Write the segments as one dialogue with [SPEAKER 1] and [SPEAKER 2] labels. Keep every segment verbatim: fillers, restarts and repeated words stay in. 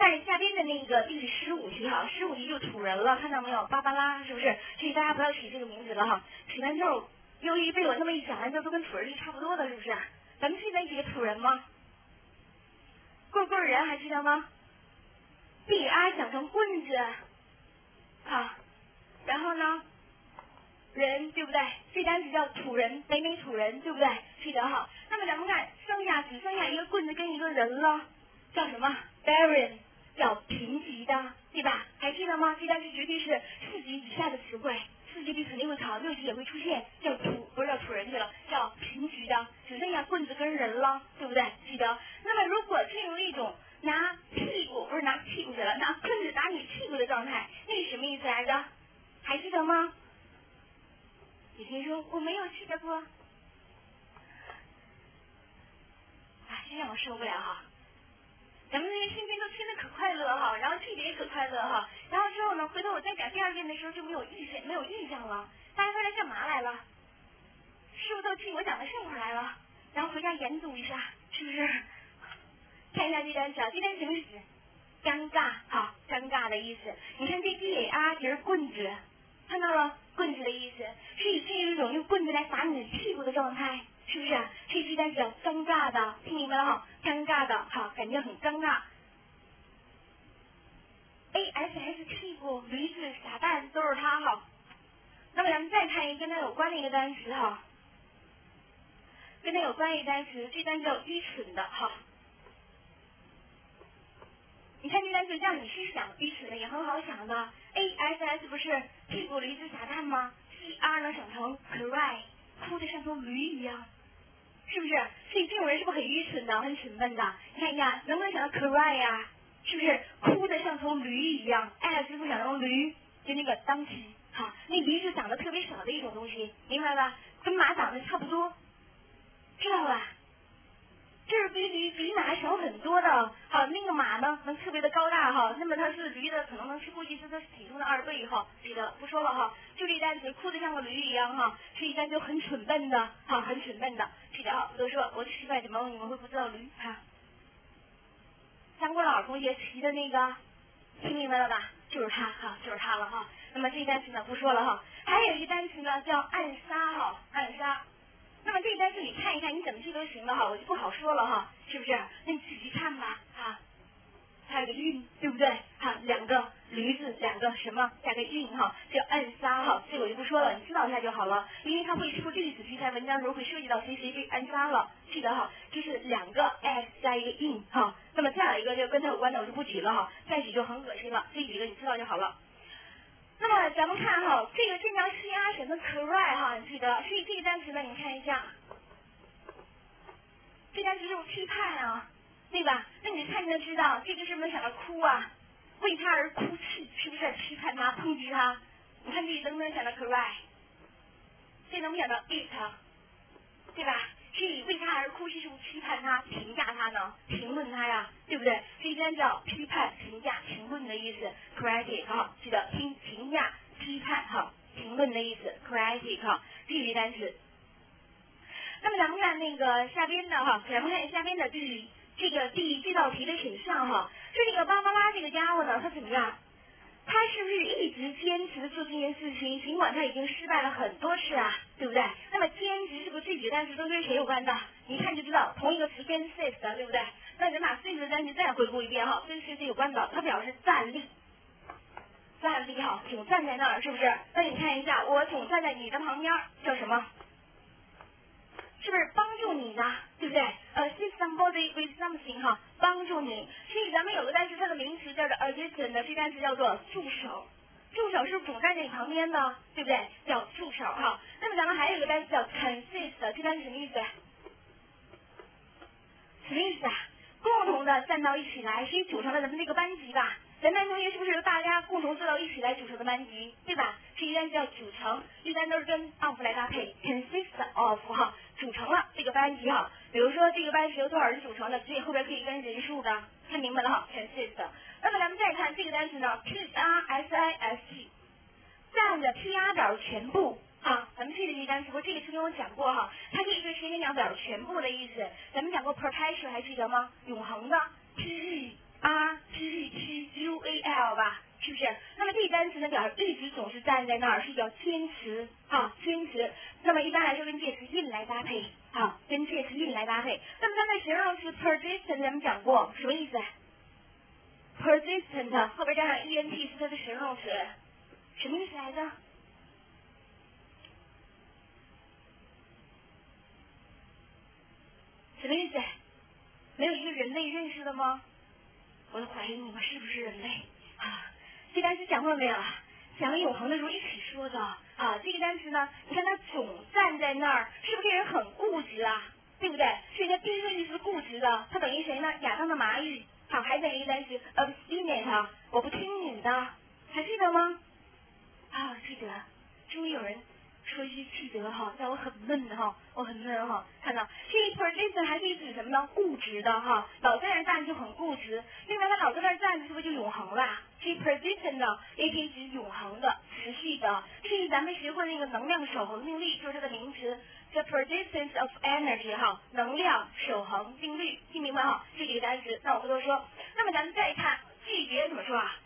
[SPEAKER 1] 看下边的那个第十五题哈，十五题就土人了，看到没有？芭芭拉是不是？所以大家不要起这个名字了哈，起完之后，由于被我这么一讲完之后，都跟土人是差不多的，是不是？咱们记得几个土人吗？棍棍人还记得吗？B R 想成棍子，好，然后呢？人对不对？这单词叫土人，北美土人对不对？记得哈。那么咱们看，剩下只剩下一个棍子跟一个人了，叫什么 ？Barren， 叫贫瘠的，对吧？还记得吗？这单词绝对是四级以下的词汇，四级里肯定会考，六级也会出现，叫土不是叫土人去了，叫贫瘠的，只剩下棍子跟人了，对不对？记得。那么如果进入一种拿屁股不是拿屁股去了，拿棍子打你屁股的状态，那是什么意思来着？还记得吗？你听说我没有记得过，啊，这让我受不了哈！咱们那些新兵都听得可快乐哈，然后记得也可快乐哈，然后之后呢，回头我再讲第二遍的时候就没有印象，没有印象了。大家回来干嘛来了？是不是都听我讲的笑话来了？然后回家研读一下，是不是？看一下这单词啊，这单词什么意思？尴尬，好，尴尬的意思。你看这 D A R 就是棍子，看到了？棍子的意思，是以这一种用棍子来打你屁股的状态，是不是？这是单词叫尴尬的，听明白了哈？尴尬的，好，感觉很尴尬。A S S 屁股、驴子、傻蛋都是它哈。那么咱们再看一个跟它有关的一个单词哈，跟它有关的一个单词，这单词叫愚蠢的哈。你看这单词让你去想，愚蠢的也很好想的。A S S 不是屁股驴子傻蛋吗 ？C R 能想成 cry， 哭得像头驴一样，是不是？所以这种人是不是很愚蠢的，很蠢笨的？你看一下，能不能想到 cry 呀、啊？是不是哭得像头驴一样 ？S 不想成驴，就那个当起，好，那驴是长得特别小的一种东西，明白吧？跟马长得差不多，知道吧？这是比驴比马小很多的，好，那个马呢能特别的高大哈，那么它是驴的可能能是估计是它体重的二倍哈，记得不说了哈，就这单词哭得像个驴一样哈，是一单词很蠢笨的，哈，很蠢笨的，记得哈，我都说我奇怪什么你们会不知道驴哈？张国老同学骑的那个，听明白了吧？就是他哈，就是他了哈。那么这单词呢不说了哈，还有一单词呢叫暗杀哈，暗杀。那么这单词你看一看，你怎么记都行了哈，我就不好说了哈，是不是？那你自己看吧哈。还有个韵，对不对？哈，两个驴子，两个什么加个韵哈，叫暗杀哈，这个我就不说了，你知道一下就好了，因为它会出历史题材文章时候会涉及到谁谁被暗杀了，记得哈，就是两个 s 加一个 in 哈。那么再有一个就跟它有关的我就不举了哈，再举就很恶心了，这几个你知道就好了。那么咱们看哈，这个经常 C R 选择 cry 哈，你记得，所以这个单词呢，你看一下，这单词就是批判啊，对吧？那你看就知道，这个是不是想到哭啊？为他而哭泣，是不是批判他、抨击他？你看这能不能想到 cry？ 这能不能想到 it？ 对吧？是以为他而哭泣，是不是批判他、评价他呢？评论他呀，对不对？这一单叫批判、评价、评论的意思 ，critic 哈，记得听评价、批判哈，评论的意思 ，critic 哈，这一单词。那么咱们看那个下边的哈，咱们看下边的第这个第这道题的选项哈，就这个芭芭拉这个家伙呢，他怎么样？他是不是一直坚持做这件事情？尽管他已经失败了很多次啊，对不对？那么坚持是不是这几个单词都跟谁有关的？你一看就知道，同一个词跟 sist 的，对不对？那咱把 sist 的单词再回顾一遍哈，跟 sist 有关的，它表示站立，站立哈，总站在那儿，是不是？那你看一下，我总站在你的旁边，叫什么？是不是帮助你的，对不对？呃 ，assist somebody with something 哈，帮助你。所以咱们有个单词，它的名词叫做 assistant 的，这单词叫做助手。助手是总站在你旁边的，对不对？叫助手哈。那么咱们还有一个单词叫 consist， 这单词什么意思？什么意思啊？共同的站到一起来，所以组成了咱们这个班级吧。咱班同学是不是由大家共同坐到一起来组成的班级，对吧？这一单叫组成，一般都是跟 of 来搭配 ，consist of 哈，组成了这个班级哈。比如说这个班是由多少人组成的，所以后边可以跟人数的，看明白了哈 ，consist。那么咱们再看这个单词呢 ，P R S I S T， 占着 P R 表全部。好，咱们记得这单词，不这个曾经我讲过哈，它是一个时间表表全部的意思。咱们讲过 perpetual 还记得吗？永恒的 P E R P E 是不是？那么这个单词呢，表示一直总是站在那儿，是叫坚持啊，坚持。那么一般来说跟介词 in 来搭配啊，跟介词 in 来搭配。那么刚才形容词 persistent 咱们讲过，什么意思 ？persistent 后边加上 ent 是它的形容词，什么意思来着？什么意思？没有一个人类认识的吗？我都怀疑你们是不是人类啊？这单词讲过没有？讲永恒的时候一起说的啊。这个单词呢，你看它总站在那儿，是不是这人很固执啊？对不对？所以它第一个意思是固执的，它等于谁呢？亚当的蚂蚁。好，还等于一个单词 obstinate， 我不听你的，还记得吗？啊，记得。终于有人说一句记得哈，但我很闷哈，我很闷哈。看到这 persistent 还可以指什么呢？固执的哈，老在那儿站就很固执。另外，他老在那儿站，是不是就永恒了？这 persistent 呢，也可以指永恒的、持续的。至于咱们学过那个能量守恒定律，就是它的名词，叫 persistence of energy 哈，能量守恒定律，听明白哈？这几个单词，那我不多说。那么咱们再看拒绝怎么说啊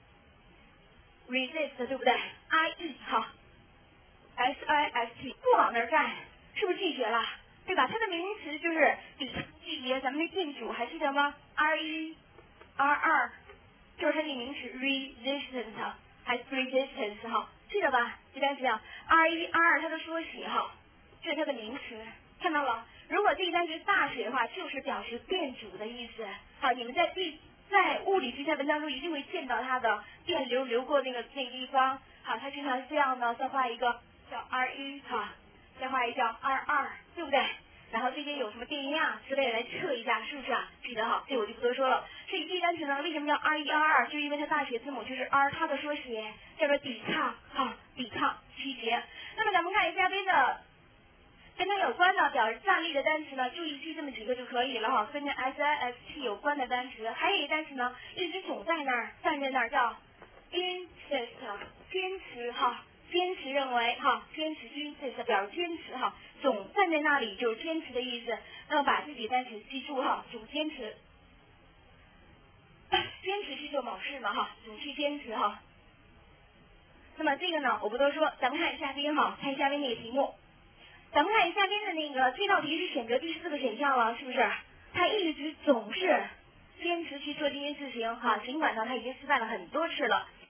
[SPEAKER 1] ？resist 对不对 ？I E 哈。S I S T 不往那儿站，是不是拒绝了？对吧？它的名词就是抵抗拒绝，咱们那店主还记得吗 ？R 一 R 二就是它的名词 resistance 还是 resistance 哈，记得吧？这单词啊 R 一 R 二它的缩写哈，这是它的名词，看到了？如果这个单词大写的话，就是表示店主的意思。好，你们在地在物理题材文章中一定会见到它的电流流过那个那个地方。好，它经常是这样的，再画一个。叫 R 一 哈，再画一叫 R 二，对不对？然后这些有什么电压之类的来测一下，是不是啊？记得好，这我就不多说了。所以这单词呢，为什么叫 R 一 R 二？就因为它大写字母就是 R， 它的缩写叫做抵抗，哈，抵抗拒绝。那么咱们看下边的跟它有关的表示站立的单词呢，就一记这么几个就可以了哈。跟着 S I S T 有关的单词，还有一个单词呢，一直总在那儿站在那儿叫 insist， 坚持哈。坚持认为哈，坚持军事是表示坚持哈，总站在那里就是坚持的意思。那么把自己单词记住哈，总坚持，坚持去做某事嘛哈，总去坚持哈。那么这个呢，我不多说，咱们看下边哈，看下边那个题目。咱们看下边的那个这道题是选择第四个选项了，是不是？他一直总是坚持去做这件事情哈，尽管呢他已经失败了很多次了。